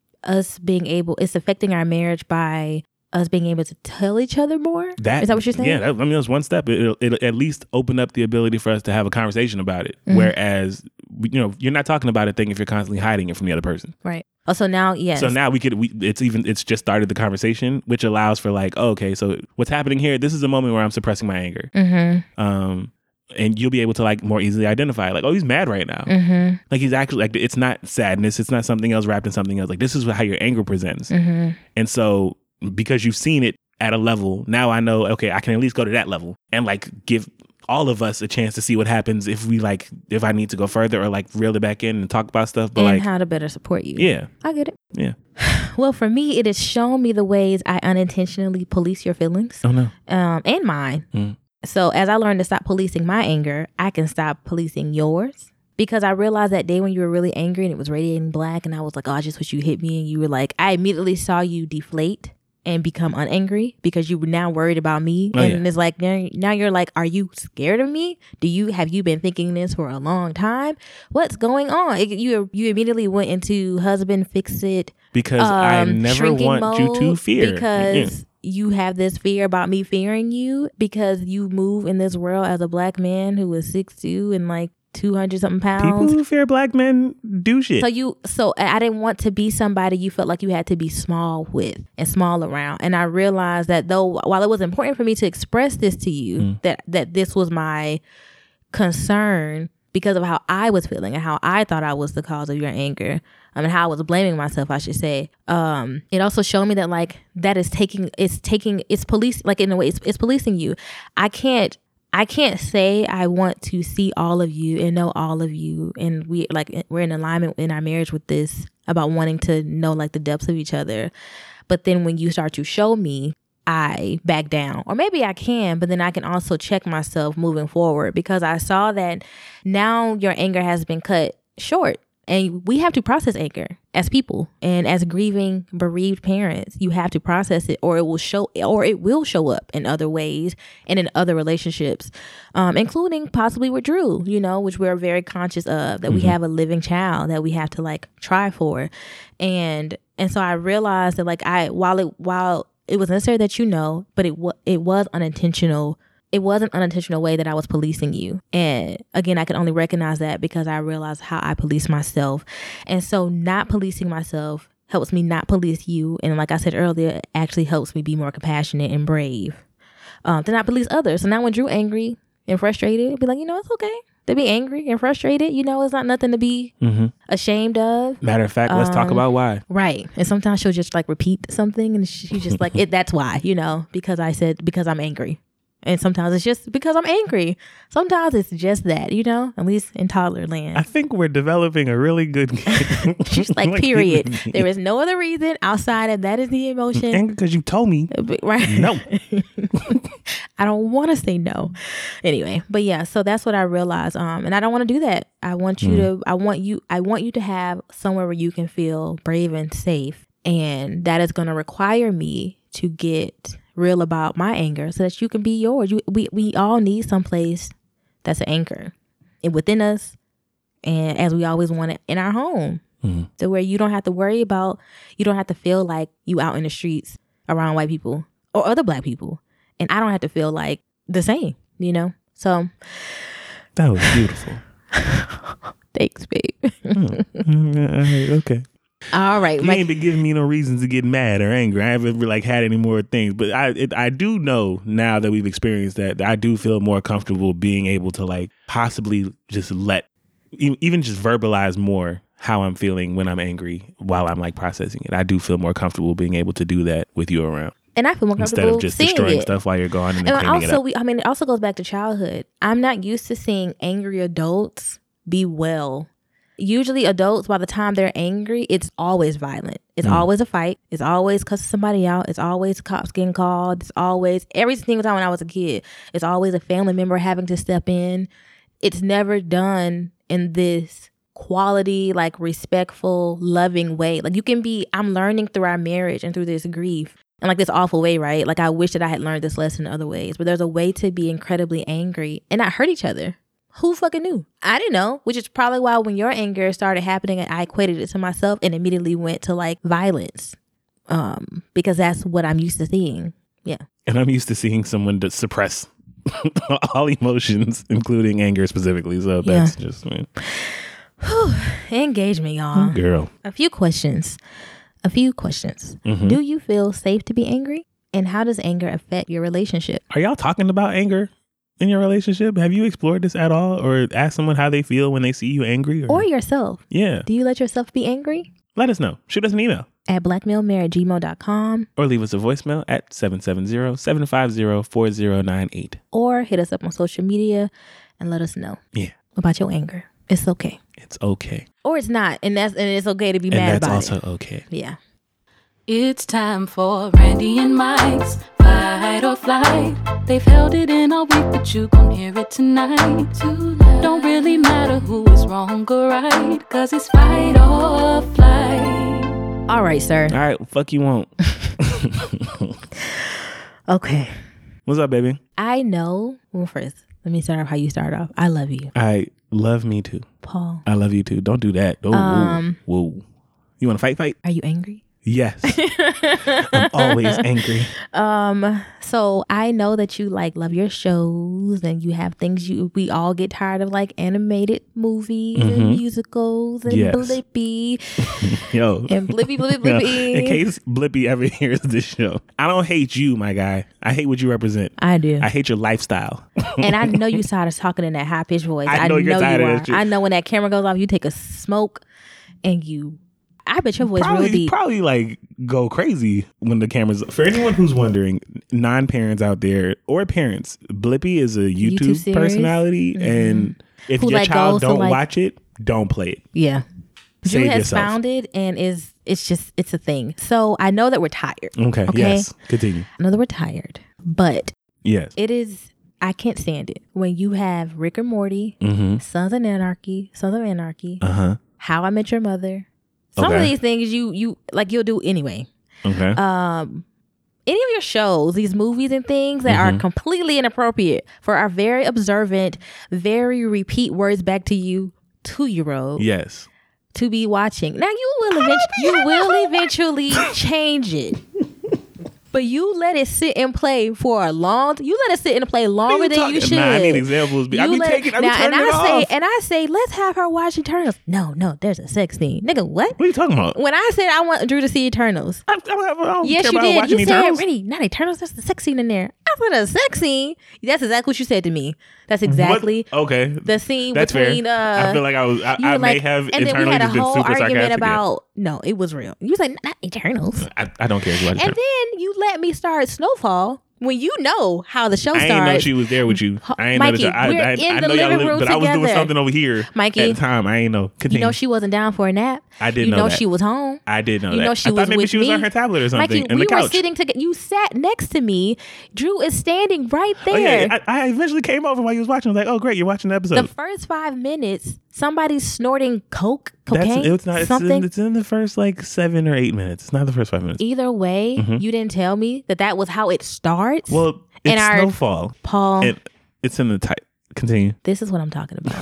us being able, it's affecting our marriage by us being able to tell each other more? that Is that what you're saying? Yeah, that, I mean, that's one step. It'll, it'll at least open up the ability for us to have a conversation about it. Mhm. Whereas, you know, you're not talking about a thing if you're constantly hiding it from the other person. Right. Oh, so now, yes. So now we could, we, it's even, it's just started the conversation, which allows for like, oh, okay, so what's happening here? This is a moment where I'm suppressing my anger. Mm-hmm. Um, and you'll be able to like more easily identify like, oh, he's mad right now. Mm-hmm. Like he's actually like, it's not sadness. It's not something else wrapped in something else. Like this is how your anger presents. Mm-hmm. And so because you've seen it at a level, now I know, okay, I can at least go to that level and like give all of us a chance to see what happens if we like, if I need to go further or like reel it back in and talk about stuff. But And like, how to better support you. yeah, I get it. yeah. Well, for me, it has shown me the ways I unintentionally police your feelings Oh no. um, and mine. Mm. So as I learned to stop policing my anger, I can stop policing yours. Because I realized that day when you were really angry and it was radiating black and I was like, oh, I just wish you hit me. And you were like, I immediately saw you deflate and become unangry because you were now worried about me. Oh, and yeah. It's like, now, now you're like, are you scared of me? Do you, have you been thinking this for a long time? What's going on? It, you you immediately went into husband fix it. Because um, I never want you to fear. Because yeah. you have this fear about me fearing you because you move in this world as a black man who is six two and like two hundred something pounds. People who fear black men do shit. So you, so I didn't want to be somebody you felt like you had to be small with and small around. And I realized that though, while it was important for me to express this to you, mm. that, that this was my concern because of how I was feeling and how I thought I was the cause of your anger. I mean, how I was blaming myself, I should say. Um, it also showed me that like, that is taking, it's taking, it's police, like in a way, it's, it's policing you. I can't, I can't say I want to see all of you and know all of you. And we like we're in alignment in our marriage with this about wanting to know like the depths of each other. But then when you start to show me, I back down. Or maybe I can, but then I can also check myself moving forward because I saw that now your anger has been cut short. And we have to process anger as people and as grieving, bereaved parents. You have to process it or it will show or it will show up in other ways and in other relationships, um, including possibly with Drew, you know, which we're very conscious of, that mm-hmm. we have a living child that we have to like try for. And and so I realized that like I while it while it was necessary that you know, but it, w- it was unintentional. It was an unintentional way that I was policing you. And again, I can only recognize that because I realized how I police myself. And so not policing myself helps me not police you. And like I said earlier, it actually helps me be more compassionate and brave um, to not police others. So now when Drew angry and frustrated, it'd be like, you know, it's okay to be angry and frustrated. You know, it's not nothing to be mm-hmm. ashamed of. Matter of fact, let's um, talk about why. Right. And sometimes she'll just like repeat something and she's just like, it, that's why, you know, because I said, because I'm angry. And sometimes it's just because I'm angry. Sometimes it's just that, you know, at least in toddler land. I think we're developing a really good just like, like period. There is no other reason outside of that is the emotion. And because you told me. Right. No. I don't want to say no. Anyway, but yeah, so that's what I realized. Um, and I don't want to do that. I want you mm. to, I want you, I want you to have somewhere where you can feel brave and safe. And that is going to require me to get real about my anger so that you can be yours. You, we, we all need someplace that's an anchor and within us. And as we always want it in our home, mm-hmm. so where you don't have to worry about, you don't have to feel like you out in the streets around white people or other black people. And I don't have to feel like the same, you know? So. That was beautiful. Thanks, babe. mm. Okay. All right. You my- ain't been giving me no reasons to get mad or angry. I haven't like had any more things, but I it, I do know now that we've experienced that, that I do feel more comfortable being able to like possibly just let, even just verbalize more how I'm feeling when I'm angry while I'm like processing it. I do feel more comfortable being able to do that with you around. And I feel more comfortable instead of just seeing destroying it. stuff while you're gone and, and cleaning also, it up. We, I mean, it also goes back to childhood. I'm not used to seeing angry adults be well. Usually adults, by the time they're angry, it's always violent. It's mm. always a fight. It's always cussing somebody out. It's always cops getting called. It's always, every single time when I was a kid, it's always a family member having to step in. It's never done in this quality, like respectful, loving way. Like you can be, I'm learning through our marriage and through this grief and like this awful way, right? Like I wish that I had learned this lesson in other ways, but there's a way to be incredibly angry and not hurt each other. Who fucking knew? I didn't know, which is probably why when your anger started happening, I equated it to myself and immediately went to like violence, um, because that's what I'm used to seeing. Yeah. And I'm used to seeing someone to suppress all emotions, including anger specifically. So yeah. That's just, man. Whew. Engagement, y'all. Oh, girl. A few questions. A few questions. Mm-hmm. Do you feel safe to be angry? And how does anger affect your relationship? Are y'all talking about anger in your relationship? Have you explored this at all, or asked someone how they feel when they see you angry? Or, or yourself. Yeah. Do you let yourself be angry? Let us know. Shoot us an email. At blackmailmare at gmail dot com. Or leave us a voicemail at seven seven zero, seven five zero, four zero nine eight. Or hit us up on social media and let us know. Yeah. About your anger. It's okay. It's okay. Or it's not. And that's and it's okay to be and mad about it. And that's also okay. Yeah. It's time for Randy and Mike's Fight or Flight. They've held it in all week, but you gon' hear it tonight. tonight. Don't really matter who is wrong or right, cause it's fight or flight. All right, sir. All right, fuck you won't. Okay. What's up, baby? I know. Well, first, let me start off how you start off. I love you. I love me too. Paul. I love you too. Don't do that. Oh, Um, whoa, whoa. You want to fight, fight? Are you angry? Yes. I'm always angry. Um, so I know that you like love your shows and you have things you we all get tired of, like animated movies Mm-hmm. and musicals and Yes. Blippi Yo. and Blippi Blippi Yo, Blippi. in case Blippi ever hears this show, I don't hate you, my guy. I hate what you represent. I do. I hate your lifestyle. And I know you started talking in that high pitched voice. I know you're you tired of are. that shit. I know when that camera goes off, you take a smoke and you I bet your voice probably, real deep. probably like go crazy when the camera's. For anyone who's wondering, non-parents out there or parents, Blippi is a YouTube, YouTube series? personality, Mhm. and if Who, your like, child goes to, don't like- watch it, don't play it. Yeah. Drew Save has yourself. found it and is it's just it's a thing. So I know that we're tired. Okay. Okay. Yes. Continue. I know that we're tired. But Yes. it is I can't stand it when you have Rick and Morty, Mm-hmm. Sons of Anarchy, Sons of Anarchy, Uh huh. How I Met Your Mother. Some of Okay. these things you you like you'll do anyway. Okay. Um any of your shows, these movies and things that Mhm. are completely inappropriate for our very observant, very repeat words back to you two year old yes. to be watching. Now you will eventually you will eventually change it. But you let it sit and play for a long. You let it sit and play longer than you should. Nah, I need examples. I You be let- taking. I be now, and turning it I say, off. and I say, let's have her watch Eternals. No, no, there's a sex scene, nigga. What? What are you talking about? When I said I want Drew to see Eternals, I, I don't, have, I don't yes, care you about did. watching You said, Eternals. "Really, not Eternals. There's a sex scene in there." I said, "A sex scene." That's exactly what you said to me. That's exactly What? Okay. the scene That's between. fair. Uh, I feel like I was. I, you I were may like- have and then we internally had a just been whole super argument sarcastic. about. No, it was real. You was like, not Eternals. I, I don't care if you watch And Eternals. then you let me start Snowfall when you know how the show I starts. ain't know she was there with you. I ain't Mikey, know that. I, we're I, in I the know y'all living live, room but I was doing together. something over here Mikey, at the time. I ain't know. Continue. You know she wasn't down for a nap. I did you know know that. she was home. I did know You that. know she I was thought maybe with she was me. on her tablet or something Mikey, in we the were couch. sitting together. You sat next to me. Drew is standing right there. Oh yeah, I, I eventually came over while you was watching. I was like, "Oh great, you're watching the episode." The first five minutes, somebody's snorting coke, That's cocaine, it's not. It's something. in, it's in the first like seven or eight minutes. It's not the first five minutes. Either way, Mhm. you didn't tell me that that was how it starts. Well, it's And our- Snowfall. Paul, It, it's in the title. Continue. this is what I'm talking about.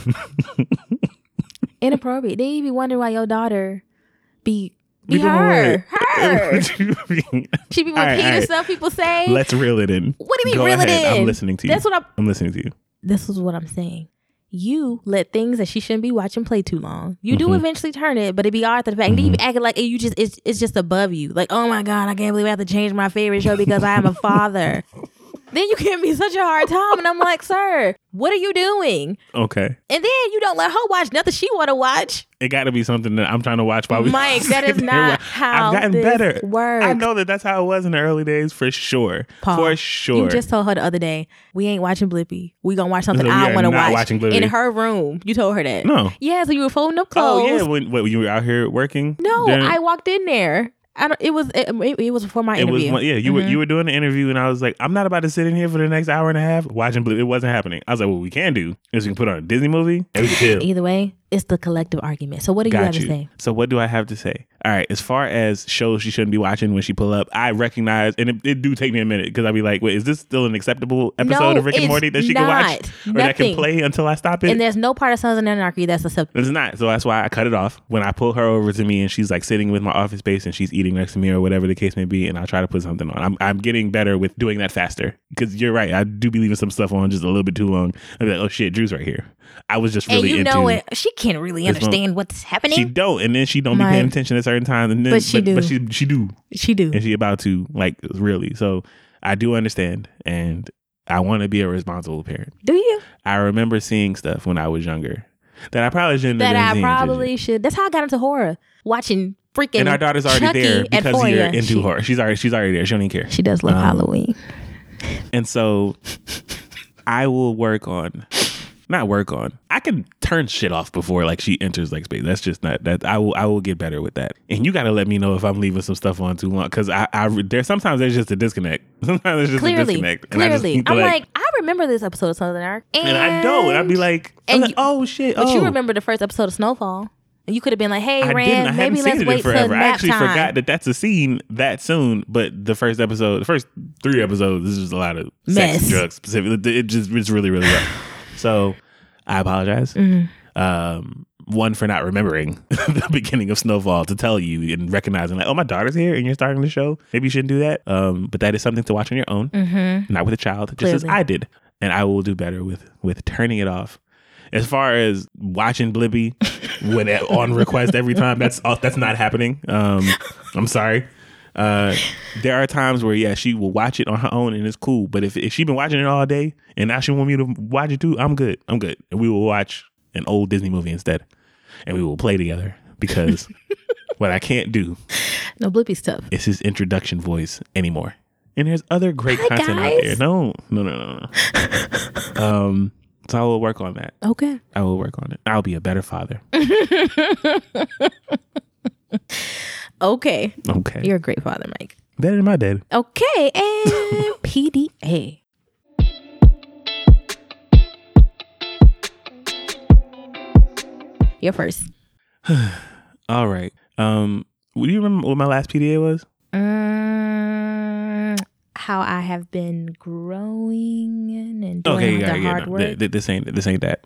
Inappropriate. Then you be wondering why your daughter be be Be doing her, what? her. What you mean? She be All right, repeating all right. stuff people say. Let's reel it in. What do you mean Go reel it ahead. in? I'm listening to you. That's what I'm. I'm listening to you. This is what I'm saying. You let things that she shouldn't be watching play too long. You do Mhm. eventually turn it, but it be after the fact. And then you Mm-hmm. be acting like you just it's it's just above you. Like, oh my god, I can't believe I have to change my favorite show because I am a father. Then you give me such a hard time, and I'm like, sir, what are you doing? Okay. And then you don't let her watch nothing she want to watch. It got to be something that I'm trying to watch while we. Mike, that is sit there. not how I've gotten this better. works. I know that that's how it was in the early days for sure. Paul, for sure. You just told her the other day, we ain't watching Blippi. We gonna watch something No, we I are want to not watch watching Blippi. in her room. You told her that. No. Yeah, so you were folding up Oh clothes. yeah. When what, you were out here working? No, during- I walked in there. I don't. It was. It, it was before my It was interview. one- yeah. You were Mhm. you were doing the interview, and I was like, I'm not about to sit in here for the next hour and a half watching Blue. It wasn't happening. I was like, what we can do is we can put on a Disney movie and we can chill. Either way, it's the collective argument. So what do you Got have you. to say? So what do I have to say? All right, as far as shows she shouldn't be watching when she pull up, I recognize, and it, it do take me a minute because I'd be like, wait, is this still an acceptable episode No, of Rick and it's Morty that she can watch not. or that can Nothing. play until I stop it? And there's no part of Sons of Anarchy that's acceptable. It's not. So that's why I cut it off. When I pull her over to me and she's like sitting with my office space and she's eating next to me or whatever the case may be, and I'll try to put something on. I'm I'm getting better with doing that faster because you're right. I do be leaving some stuff on just a little bit too long. I'm like, oh shit, Drew's right here. I was just really and you into know it. She can't really this understand what's happening. She don't, and then she don't Right. be paying attention at certain times, and then But she do. But she she do, She do. and she about to like really. So I do understand, and I want to be a responsible parent. Do you? I remember seeing stuff when I was younger that I probably shouldn't That have I been seeing. probably should. That's how I got into horror. Watching freaking. And our daughter's already Chucky there at because four, you're yeah. into She- horror. She's already she's already there. She don't even care. She does love Um, Halloween. And so I will work on, not work on. I can turn shit off before like she enters like space. That's just not that. I will I will get better with that. And you got to let me know if I'm leaving some stuff on too long because I I there's sometimes there's just a disconnect. Sometimes there's just clearly, a disconnect. And clearly, I I'm like, like, I remember this episode of Southern Arc, and, and I don't. And I'd be like, and like you, oh shit. But oh. you remember the first episode of Snowfall. And you could have been like, hey, I Rand, didn't. I maybe hadn't let's seen it wait in forever. till I nap actually time. forgot that that's a scene that soon. But the first episode, the first three episodes, this is a lot of Mess. sex and drugs specifically. It just it's really really rough. So I apologize. Mm-hmm. Um, one for not remembering the beginning of Snowfall to tell you and recognizing like, oh, my daughter's here and you're starting the show. Maybe you shouldn't do that. Um, but that is something to watch on your own, mm-hmm. not with a child, just Clearly. as I did. And I will do better with with turning it off. As far as watching Blippi when it, on request every time, that's that's not happening. Um, I'm sorry. Uh, there are times where, yeah, she will watch it on her own and it's cool. But if, if she's been watching it all day and now she want me to watch it too, I'm good. I'm good. And we will watch an old Disney movie instead. And we will play together because what I can't do no, Blippi's tough. is his introduction voice anymore. And there's other great Hi, content guys. out there. No, no, no, no, no. um, so I will work on that. Okay. I will work on it. I'll be a better father. Okay. Okay. You're a great father, Mike. Better than my dad. Okay. And P D A. You're first. All right. Um, do you remember what my last P D A was? Um, how I have been growing and doing Okay, the yeah, yeah, hard no, work. th- th- this ain't this ain't that.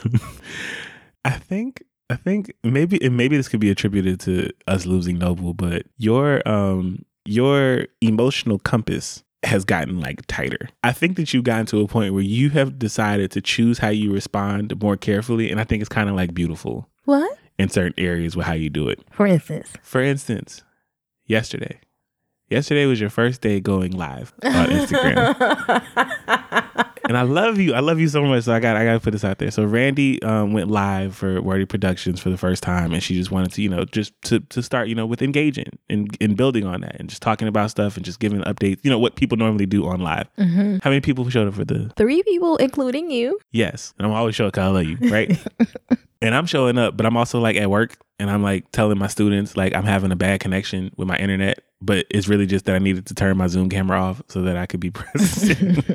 I think I think maybe and maybe this could be attributed to us losing Noble, but your um your emotional compass has gotten like tighter. I think that you've gotten to a point where you have decided to choose how you respond more carefully, and I think it's kind of like beautiful What? in certain areas with how you do it. For instance. For instance, yesterday. Yesterday was your first day going live on Instagram. And I love you. I love you so much. So I got I got to put this out there. So Randy um, went live for Wordy Productions for the first time. And she just wanted to, you know, just to, to start, you know, with engaging and, and building on that and just talking about stuff and just giving updates, you know, what people normally do on live. Mm-hmm. How many people showed up for the? Three people, including you. Yes. And I'm always showing because I love you, right? And I'm showing up, but I'm also like at work and I'm like telling my students like I'm having a bad connection with my internet, but it's really just that I needed to turn my Zoom camera off so that I could be present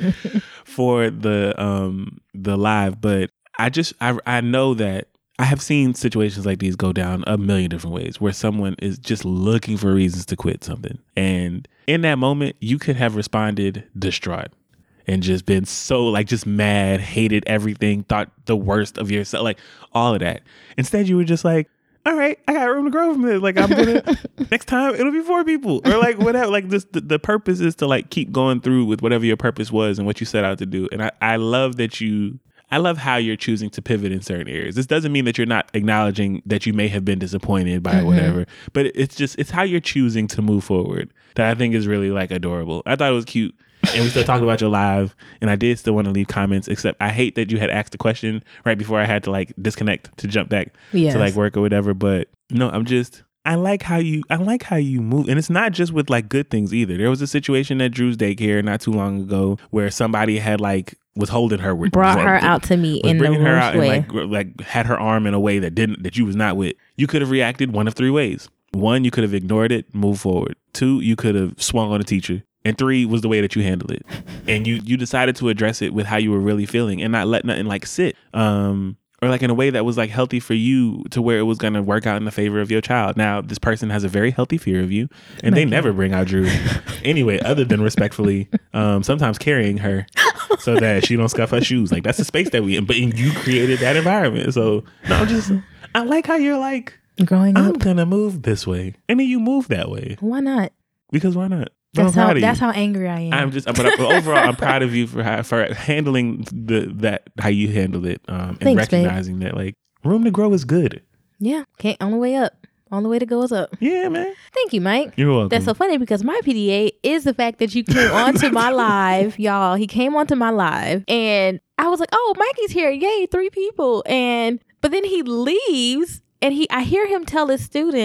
for the um the live. But I just I I know that I have seen situations like these go down a million different ways where someone is just looking for reasons to quit something. And in that moment, you could have responded distraught. And just been so like just mad, hated everything, thought the worst of yourself, like all of that. Instead, you were just like, all right, I got room to grow from this. Like I'm gonna next time it'll be four people or like whatever. Like this, the, the purpose is to like keep going through with whatever your purpose was and what you set out to do. And I, I love that you. I love how you're choosing to pivot in certain areas. This doesn't mean that you're not acknowledging that you may have been disappointed by mm-hmm. whatever, but it's just it's how you're choosing to move forward that I think is really like adorable. I thought it was cute. And we still talking about your live, and I did still want to leave comments, except I hate that you had asked a question right before I had to like disconnect to jump back yes. to like work or whatever. But no, I'm just I like how you I like how you move, and it's not just with like good things either. There was a situation at Drew's daycare not too long ago where somebody had like was holding her with brought was, her was, out to me was in bringing the her out way. and like like had her arm in a way that didn't that you was not with. You could have reacted one of three ways. One, you could have ignored it, moved forward. Two, you could have swung on a teacher. And three was the way that you handled it. And you you decided to address it with how you were really feeling and not let nothing like sit. Um, or like in a way that was like healthy for you to where it was going to work out in the favor of your child. Now, this person has a very healthy fear of you and they never bring out Drew anyway, other than respectfully, um, sometimes carrying her so that she don't scuff her shoes. Like that's the space that we in. But you created that environment. So no, I'm just, I like how you're like, growing up. I'm going to move this way. And then you move that way. Why not? Because why not? That's how that's how angry I am. I'm just, but, but overall, I'm proud of you for how, for handling the that how you handled it, um, and Thanks, recognizing babe. that like room to grow is good. Yeah, can't on the way up. On the way to go is up. Yeah, man. Thank you, Mike. You're welcome. That's so funny because my P D A is the fact that you came onto my live, y'all. He came onto my live, and I was like, "Oh, Mikey's here! Yay, three people!" And but then he leaves. And he, I hear him tell his students,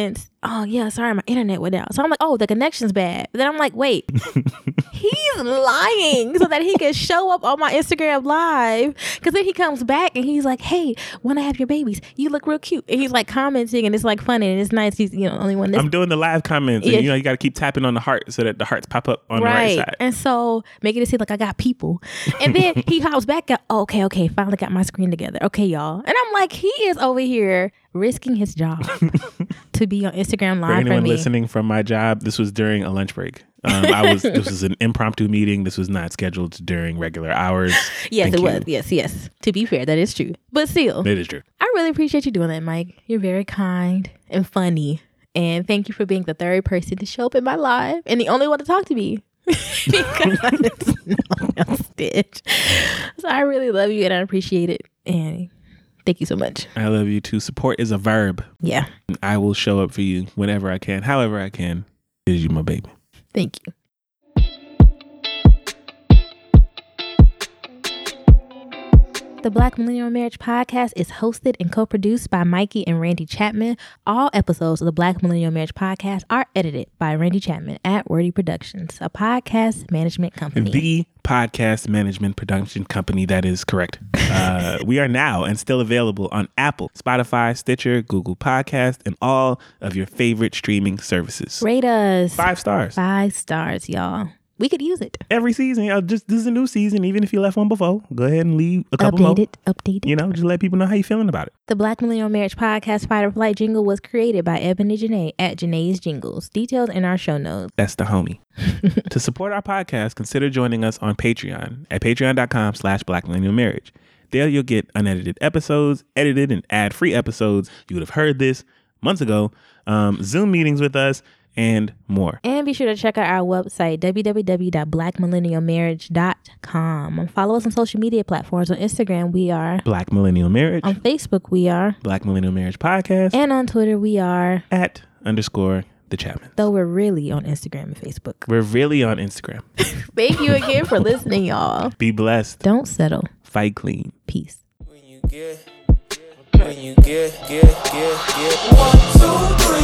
oh yeah, sorry, my internet went out. So I'm like, oh, the connection's bad. But then I'm like, wait, he's lying so that he can show up on my Instagram live. Because then he comes back and he's like, hey, when I have your babies, you look real cute. And he's like commenting and it's like funny and it's nice. He's, you know, only one. I'm doing the live comments, and Yeah. you know you got to keep tapping on the heart so that the hearts pop up on right. the right side. And so making it seem like I got people. And then he hops back up. Oh, okay, okay, finally got my screen together. Okay, y'all. And I'm like, he is over here risking his job to be on Instagram For live for anyone me. listening from my job, this was during a lunch break. Um, I was. This was an impromptu meeting. This was not scheduled during regular hours. Yes, Thank it you. was. Yes, yes. To be fair, that is true. But still, It is true. I really appreciate you doing that, Mike. You're very kind and funny. And thank you for being the third person to show up in my live and the only one to talk to me. Because no one else did. So I really love you and I appreciate it. And thank you so much. I love you too. Support is a verb. Yeah. I will show up for you whenever I can, however I can. Is you my baby? Thank you. The Black Millennial Marriage Podcast is hosted and co-produced by Mikey and Randy Chapman. All episodes of the Black Millennial Marriage Podcast are edited by Randy Chapman at Wordy Productions, a podcast management company. The podcast management production company that is correct. Uh, we are now and still available on Apple, Spotify, Stitcher, Google Podcast, and all of your favorite streaming services. Rate us. Five stars. Five stars, y'all. We could use it. Every season. Uh, just this is a new season. Even if you left one before, go ahead and leave a couple more. Update it. Update it. You know, just let people know how you feeling about it. The Black Millennial Marriage Podcast Fight or Flight jingle was created by Ebony Janae at Janae's Jingles. Details in our show notes. That's the homie. To support our podcast, consider joining us on Patreon at patreon.com slash Black Millennial Marriage. There you'll get unedited episodes, edited and ad-free episodes. You would have heard this months ago. Um, Zoom meetings with us, and more. And be sure to check out our website, w w w dot black millennial marriage dot com. Follow us on social media platforms. On Instagram, we are. Black Millennial Marriage. On Facebook, we are. Black Millennial Marriage Podcast. And on Twitter, we are. At underscore the Chapman. Though we're really on Instagram and Facebook. We're really on Instagram. Thank you again for listening, y'all. Be blessed. Don't settle. Fight clean. Peace. When you get, when you get, get, get, get one, two, three.